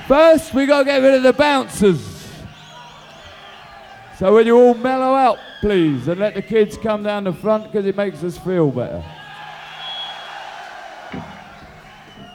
First, we got to get rid of the bouncers. So will you all mellow out, please, and let the kids come down the front because it makes us feel better.